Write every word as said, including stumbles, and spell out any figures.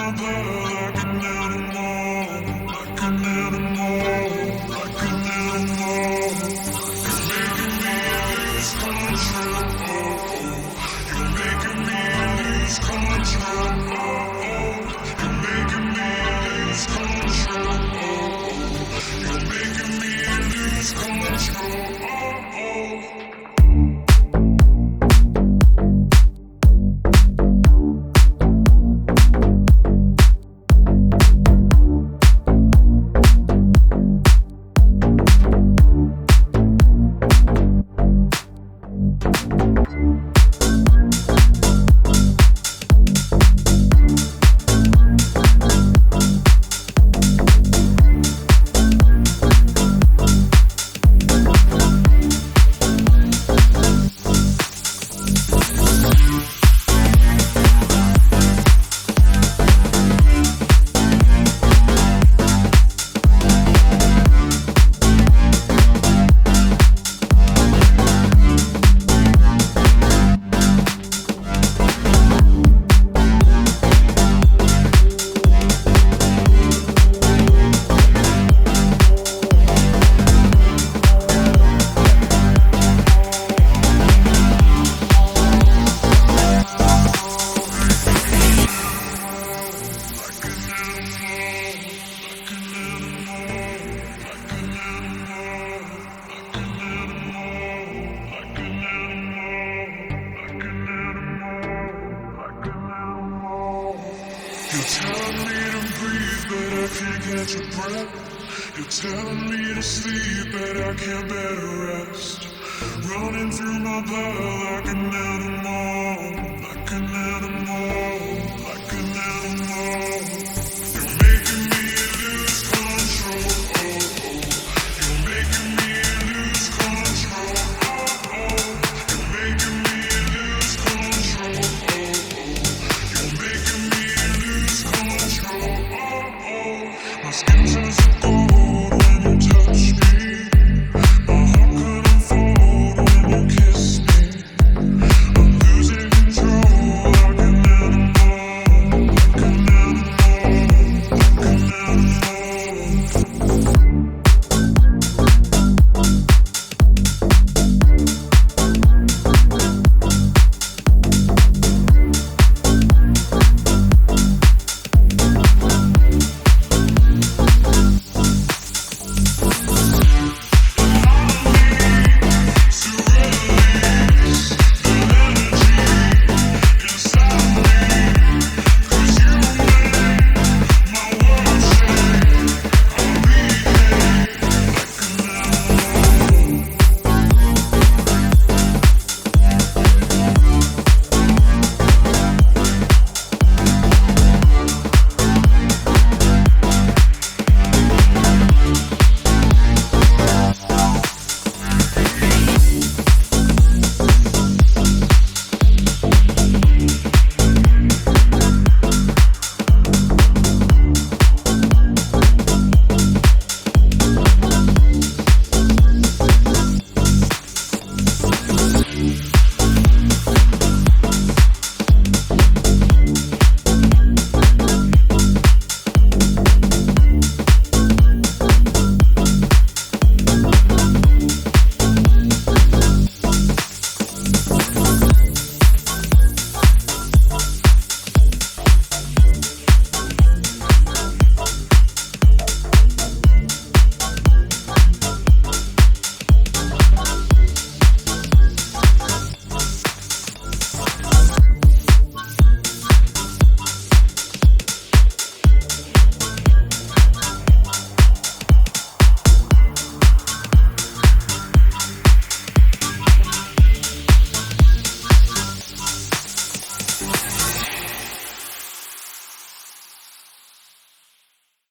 my blood like an animal, like an animal, like an animal. You're making me lose control. You're making me lose control. You're making me lose control. You're making me lose control. You're telling me to breathe, but I can't catch a breath. You're telling me to sleep, but I can't better rest. Running through my blood like an animal, like an animal, like an animal. You're making me lose control. You're making me lose control. You're making me lose control. You're making me lose control. My skin turns to gold when you touch me. My heart could unfold when you kiss me. I'm losing control like an animal, like an animal, like an animal.